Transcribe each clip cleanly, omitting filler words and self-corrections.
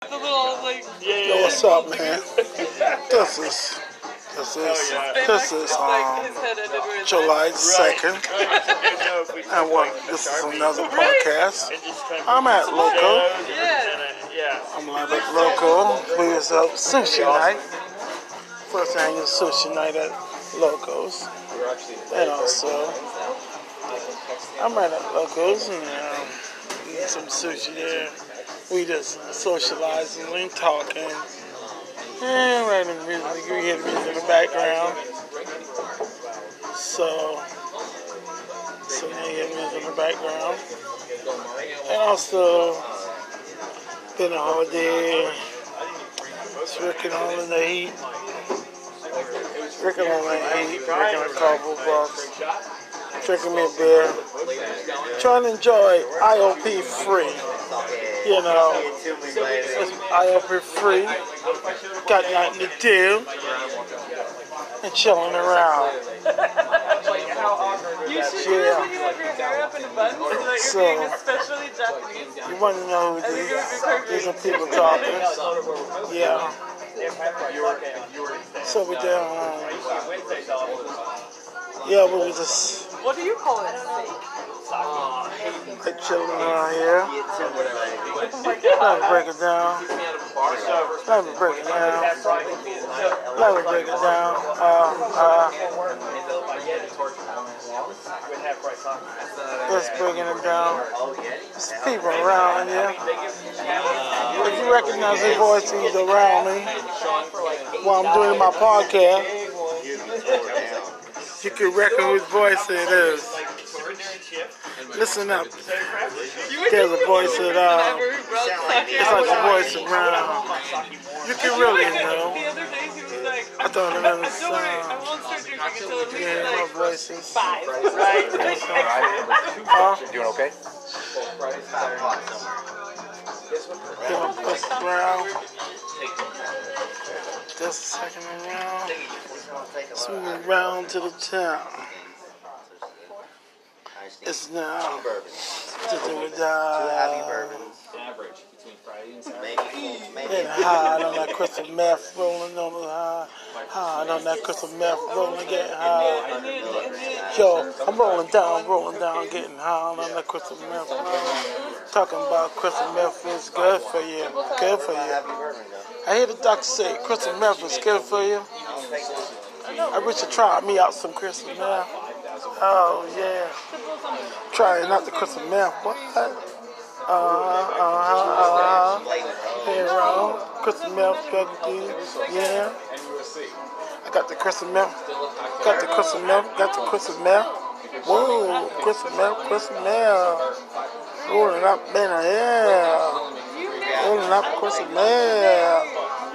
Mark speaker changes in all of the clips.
Speaker 1: Yo, what's up, man? This is July 2nd, and this is another podcast. I'm at Loco. I'm live at Loco. We was up sushi night. First annual sushi night at Loco's. And also, I'm right at Loco's and eating some sushi there. We just socializing and talking. And writing music. We hear the music in the background. So now you hear music in the background. And also, been a whole day. It's working on in the heat. Working on the heat. Working a couple bucks. Drinking me a beer. Trying to enjoy IOP free. You know, it's IOP free. Got nothing to do. And chilling around.
Speaker 2: You should do this when you have your hair up in a bun so that you're being especially Japanese.
Speaker 1: You want to know who these are people talking. Yeah. So we down. Yeah, we was just.
Speaker 2: What do you call it?
Speaker 1: Like chilling around here. Let me break it down. Let me break it down. Just breaking it down. There's people around here. If you recognize the voices around me while I'm doing my podcast, you can reckon whose voice it is. Listen up. There's a voice that it's like a voice around. You can really know. I don't understand. Yeah, my voices.
Speaker 3: Doing okay?
Speaker 1: Just a second around. Let's move around to the town. It's now to do with
Speaker 3: Average between Friday and Saturday.
Speaker 1: getting high on that crystal meth, rolling on the high on that crystal meth, rolling, getting high. Yo, I'm rolling down, getting high on that crystal meth. Talking about crystal meth is good for you, I hear the doctor say crystal meth is good for you. I wish you tried me out some crystal meth. Oh yeah, trying out the crystal meth. What? Here, crystal meth, yeah. I got the crystal meth. Got the crystal meth. Whoa, crystal meth. Rolling up, man, yeah. Rolling up, crystal meth.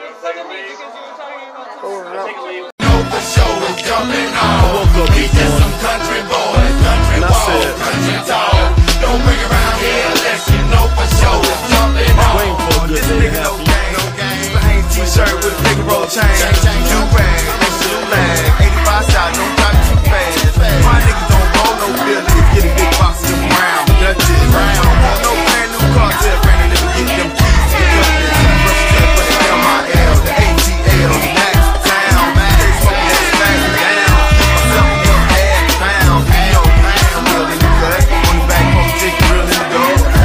Speaker 1: Rolling up.
Speaker 4: I woke up this morning and I said, don't bring around here unless you know for sure it's jumping on.
Speaker 1: Waiting for a good day to happen.
Speaker 4: T-shirt with a big roll chain, do-rag, lag, 85 shot, don't drop too fast. My niggas don't roll no billies, get a big box of them round, Dutchess. Don't want no brand new car till Granny let me get them keys to the Dutchess. For the MIL, the ATL, the Max Town, they smoking that smash down. I'm selling up half pound, you know, I'm real in the cut, on the back home, chicken real in the dough.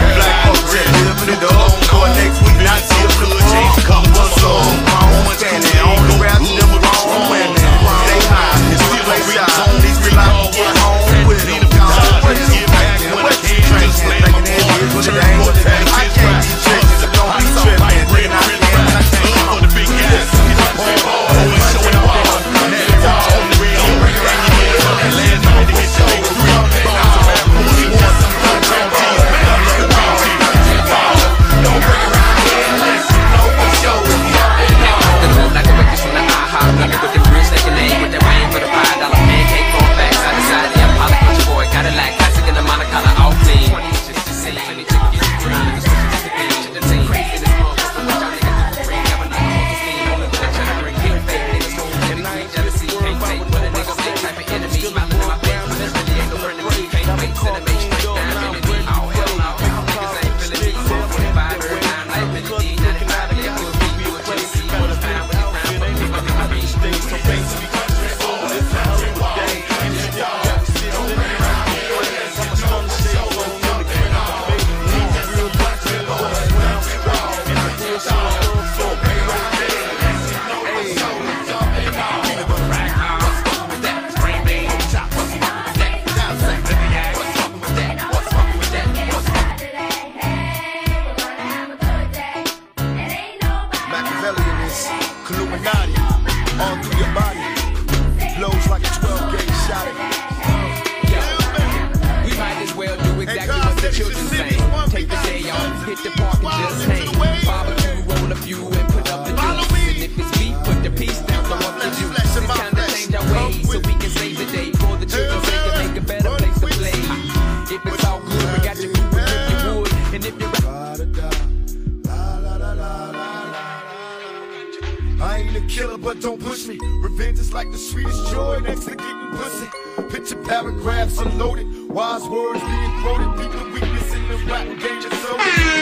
Speaker 4: ain't a killer, but don't push me. Revenge is like the sweetest joy next to getting pussy. Picture paragraphs unloaded, wise words being quoted. People weakness in the rap game is so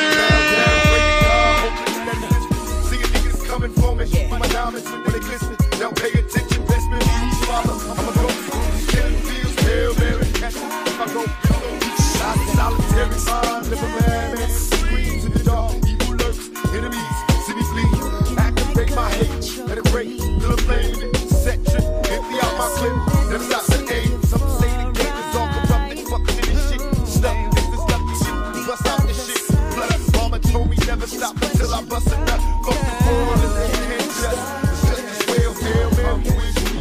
Speaker 4: see a niggas coming for me. My diamonds when they glisten. Now pay attention, best man, father. I'ma go through killing fields, Hail Mary, catch me. If I go solitary mind, live a man, screams in the dark, evil lurks, enemies, see me flee. Activate my hate, let it break, little flame in it, set trip, empty out my clip, never stop to aim. Some say the game is all corrupted, fucking in this shit. Stuck, if it's lucky shit, bust out this shit. Plus, mama told me never stop until I bust a nut. Fuck the world and they can't just, it's just as well, Hail Mary, with me.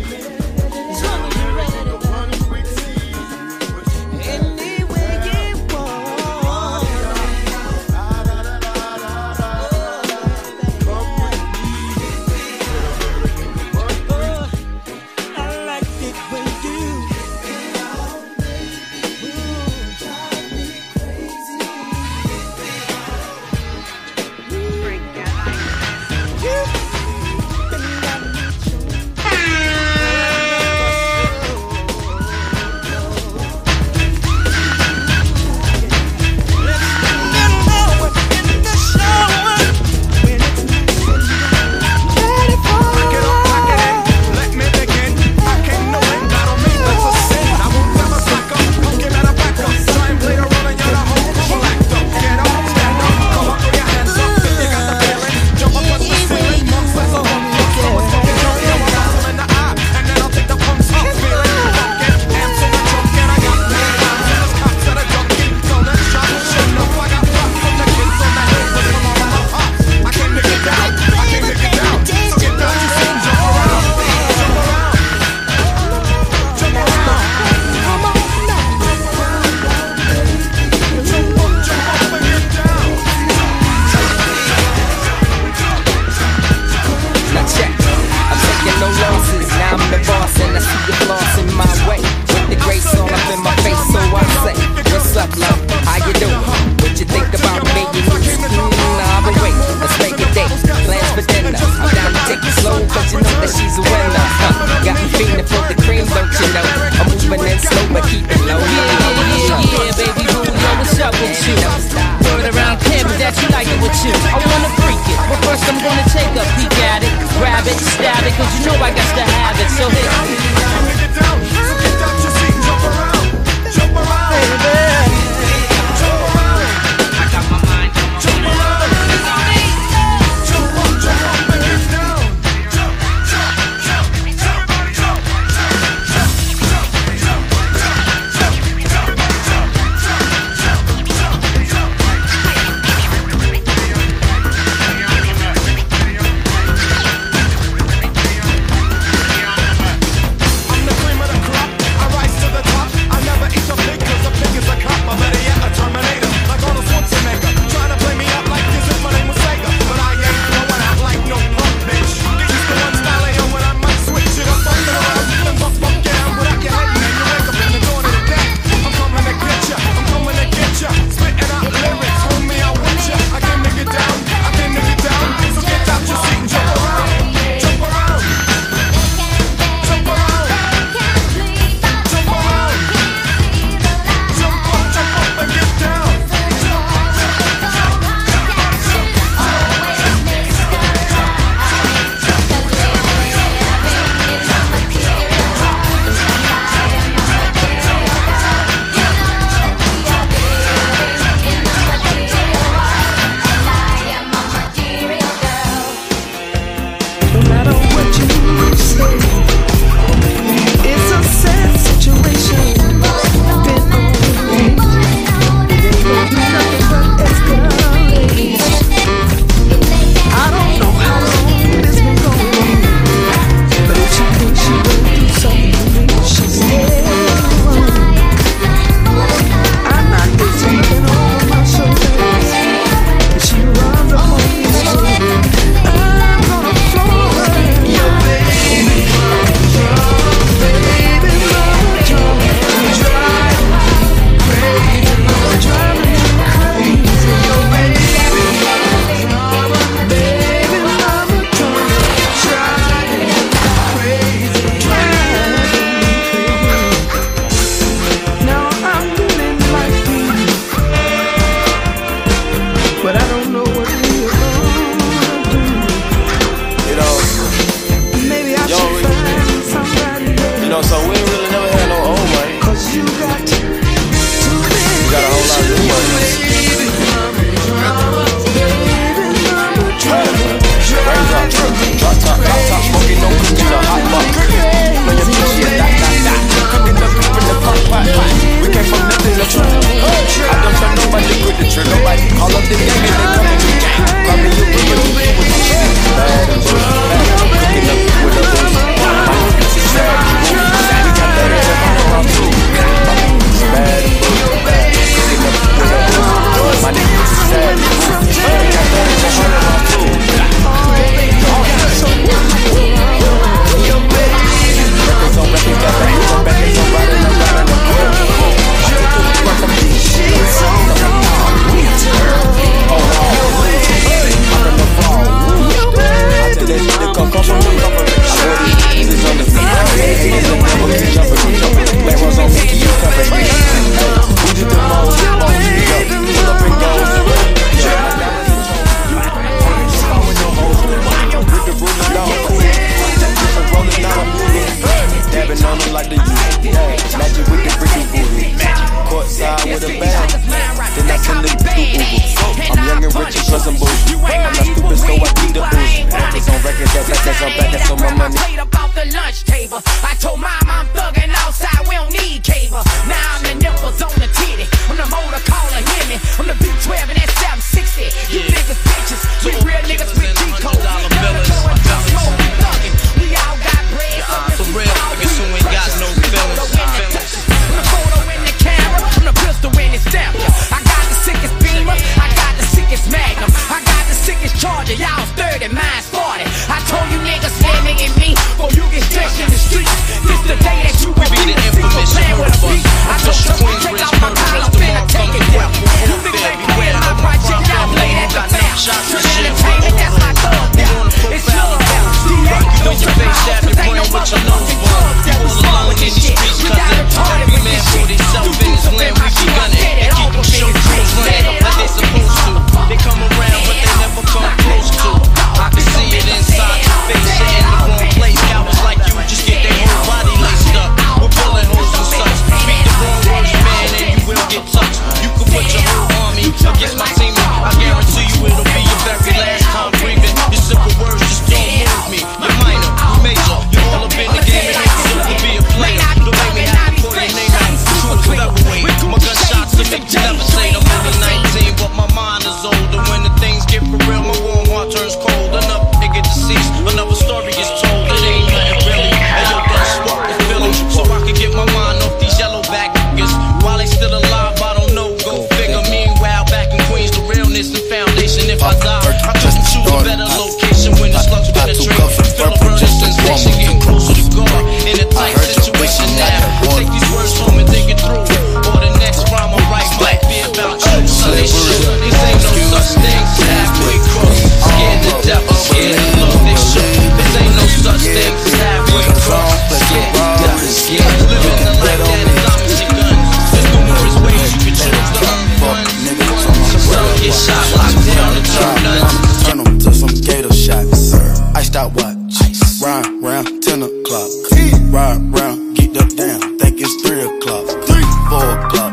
Speaker 5: soldier, y'all 30, mine's 40. I told you niggas slamming at me, before you get stretched in the streets. This the day that you will be the infamous plan with a beat. I told you take out my collar, I'm finna take it down. You niggas ain't playing my project, y'all play at the town. Turn entertainment, that's my thug down. It's your down. Don't your face stab your brain with your nose bone. You all alone in these streets, cousin. Every man for himself in his land, we be gunning. And keep them show crews running like they supposed to. They come around, but they never come close to. I can see it inside your face, you're in the wrong place. Cowards like you just get their whole body laced up with bullet holes and such. Speak the wrong words, man, and you will get touched. You can put your whole army against my team. I guarantee you it'll be your very last time breathing. Your simple words just don't move me. You're minor, you're major, you're all up in the game and you deserve to be a player. Don't make me have to call your name out. True featherweight. My gunshots to make you never say I'm only 19, but my mind is older. When the things get for real, my warm heart turns cold. Another nigga deceased, another story is told. It ain't nothing really. And yo, that spark the feeling, so I can get my mind off these yellow back niggas. While they still alive, I don't know, go figure. Meanwhile, back in Queens, the realness and foundation. If I die, I couldn't choose a better location when the slugs penetrate. Feel a burning sensation, getting closer to God. In a tight situation now, take these words home and think it through. Or the next rhyme I write might be about you. So they shoot. This ain't no such thing as halfway cross. Scared to death, I'm scared to look. They shook. This ain't no such thing as halfway cross. Scared to death, scared. Living the life that is opposite guns. There's numerous ways you can choose to earn funds. Some get shot, locked down, and turn nuns.
Speaker 6: Turn them to some gator shots. Iced out watch. Ride round 10 o'clock. Ride round, get up down. Think it's 3 o'clock. 4 o'clock.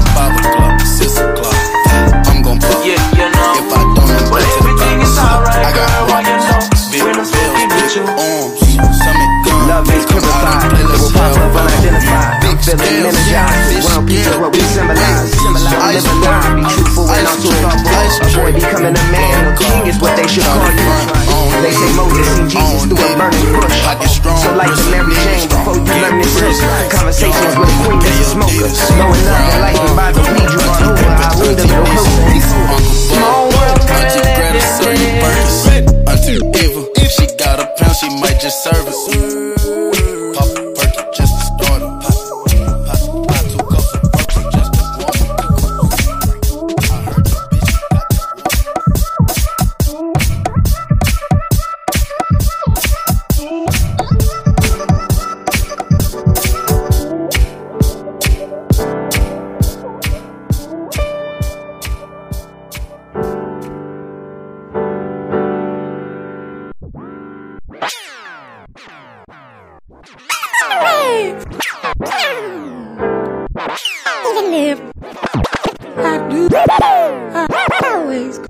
Speaker 6: 5 o'clock. 6 o'clock. I'm gon' fuck. If I don't invite to the palace, I got one. Big bells, big arms. Summit gun.
Speaker 7: Love is purified. It will pop up unidentified. I'm feeling energized. World peace is what we symbolize. I'm living life. Be truthful and also thoughtful. Avoid becoming a man or king is what they should call you. They say Moses seen Jesus through a burning bush. So like the Mary Jane, before you learn this book, conversations with a queen that's a smoker. Knowing love and lighting by the weed you run over. I would have no closer. Small world,
Speaker 6: Auntie Greta serve you burgers. Auntie Eva, if she got a pound, she might just serve it. Pop a perky just to start it. Pop 2 cups of perky just to water. I heard the bitch got
Speaker 8: Even if I do, I always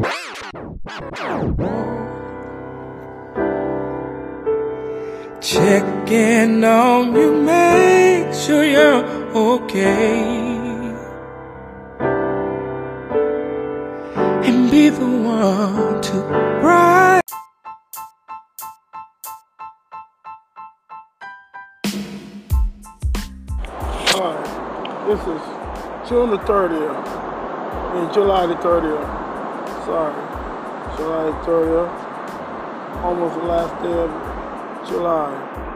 Speaker 8: checking on you, make sure you're okay, and be the one to ride.
Speaker 1: This is June the 30th, July the 30th, sorry, July the 30th, almost the last day of July,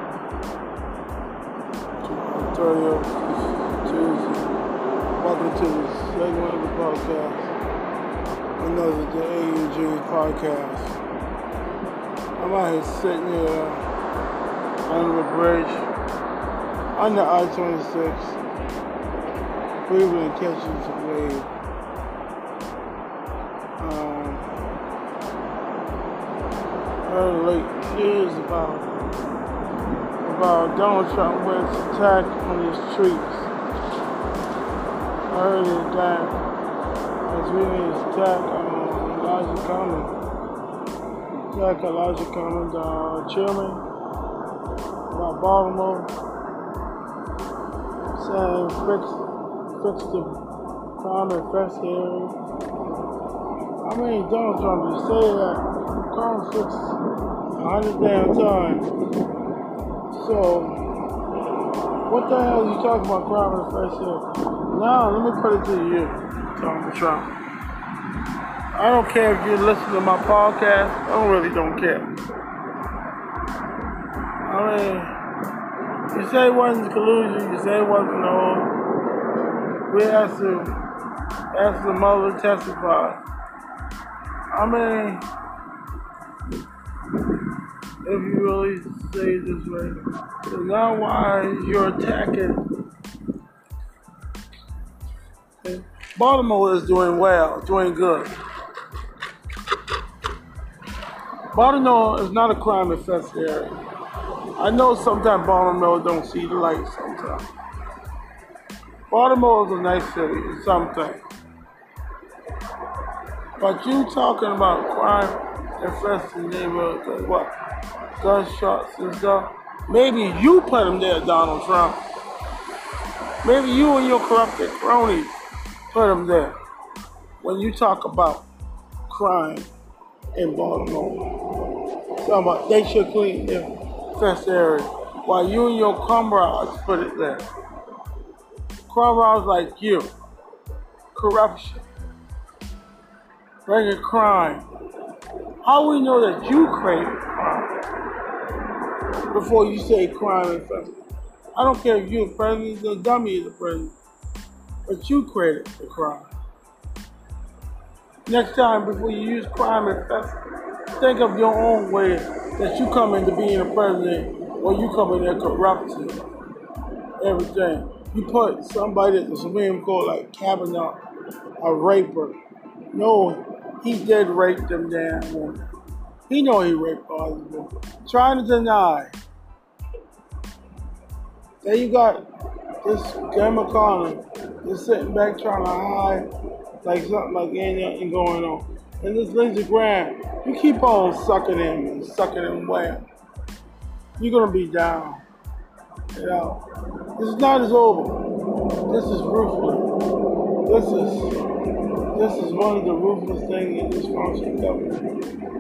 Speaker 1: July the 30th, Tuesday. Welcome to the segment of the podcast, another the AUG podcast. I'm out here sitting here under the bridge, under I-26, Cleveland catching some wave. Very late news about Donald Trump was attacked on his streets. I heard that as reading his attack on Elijah Common. Attack Elijah Common, the chairman about Baltimore, saying fix the crime investigation. I mean, Donald Trump, you say that crime fixed 100 damn times. So, what the hell are you talking about crime investigation? Now, let me put it to you, Donald Trump. I don't care if you listen to my podcast. I really don't care. I mean, you say it wasn't collusion. You say it wasn't all. We have to ask the mother to testify. I mean, if you really say it this way, so now why you're attacking? Okay. Baltimore is doing well, doing good. Baltimore is not a crime-infested area. I know sometimes Baltimore don't see the light sometimes. Baltimore is a nice city, sometimes. But you talking about crime-infested neighborhoods, like what? Gunshots and stuff. Maybe you put them there, Donald Trump. Maybe you and your corrupted cronies put them there. When you talk about crime in Baltimore, talking about they should clean their infested area, while you and your comrades put it there. Comrades like you, corruption, bringing crime. How we know that you created crime before you say crime infested? I don't care if you're the president, the dummy is the president, but you created the crime. Next time, before you use crime infested, think of your own way that you come into being a president, or you come in there corrupting everything. You put somebody at the Supreme Court like Kavanaugh, a raper. No, he did rape them damn women. He know he raped all these women. Trying to deny. Then you got this Jim McConnell just sitting back trying to hide like something like ain't nothing going on. And this Lindsey Graham, you keep on sucking him and sucking him well. You're gonna be down. You know, this is not as over. This is ruthless. This is one of the ruthless things in this functioning government.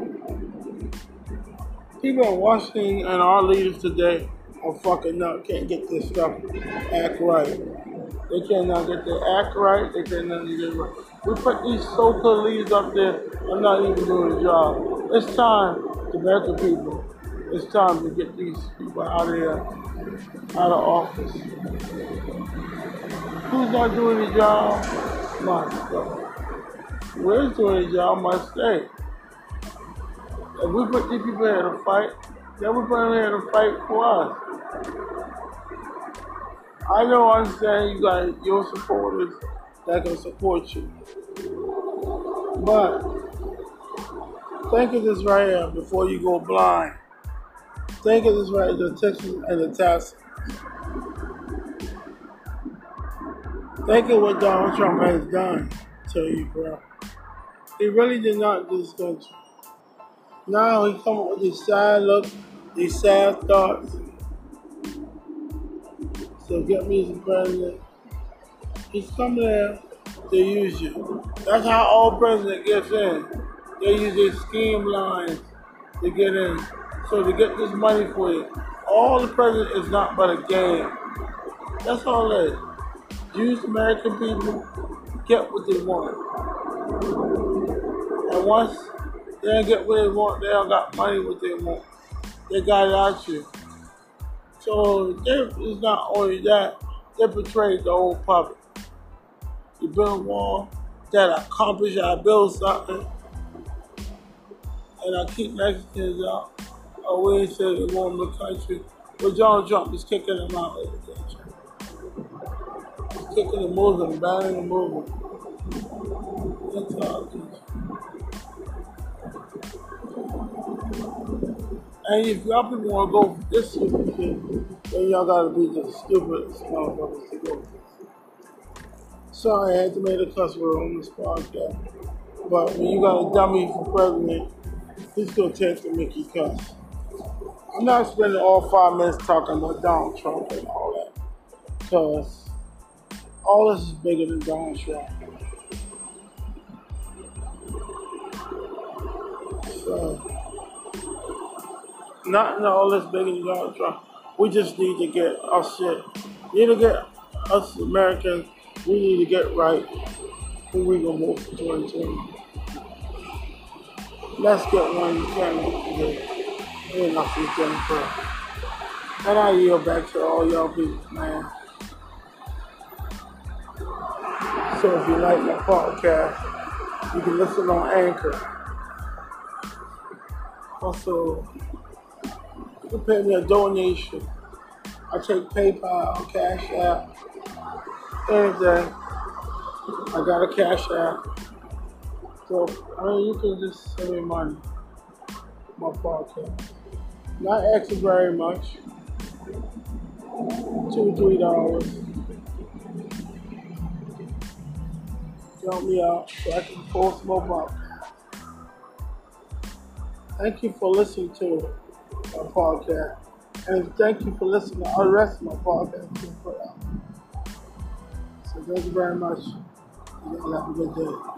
Speaker 1: People in Washington and our leaders today are fucking up. Can't get this stuff act right. They cannot get their act right. They cannot get it right. We put these so-called leaders up there are not even doing the job. It's time, the American people, it's time to get these people out of here, out of office. Who's not doing the job? Must go. Whoever's doing the job must stay. If we put these people here to fight, then we put them here to fight for us. I know, I understand you got your supporters that can support you. But think of this right here before you go blind. Think of this right here, the Texas and the Texans. Think of what Donald Trump has done to you, bro. He really did not do this country. Now he come up with these sad looks, these sad thoughts. So get me as a president. He's coming there to use you. That's how all presidents get in. They use these scheme lines to get in. So to get this money for you. All the president is not but a game. That's all it is. Use American people, get what they want. And once they don't get what they want, they don't got money what they want. They got it out you. So it's not only that, they betrayed the whole public. You build a wall that accomplish, I build something, and I keep Mexicans out. Or we ain't say they want the country. But Donald Trump is kicking them out of the country. He's kicking the Muslim, banning the Muslim. That's all it is. And if y'all people want to go for this stupid shit, then y'all gotta be the stupidest motherfuckers to go for this. Sorry, I had to make a cuss word on this podcast. But when you got a dummy for president, he's gonna take the Mickey cuss. I'm not spending all 5 minutes talking about Donald Trump and all that. Because all this is bigger than Donald Trump. So, not all this bigger than Donald Trump. We just need to get our shit. We need to get us Americans, we need to get right who we gonna vote for 2020. Let's get one you can today. Ain't nothing getting for. And I yield back to all y'all people, man. So if you like my podcast, you can listen on Anchor. Also, you can pay me a donation. I take PayPal, Cash App, anything. I got a Cash App. So, I mean, you can just send me money. My podcast. Not asking very much. $2 or $3. Help me out so I can post more podcasts. Thank you for listening to my podcast. And thank you for listening to the rest of my podcasts I put out. So thank you very much. You all have a good day.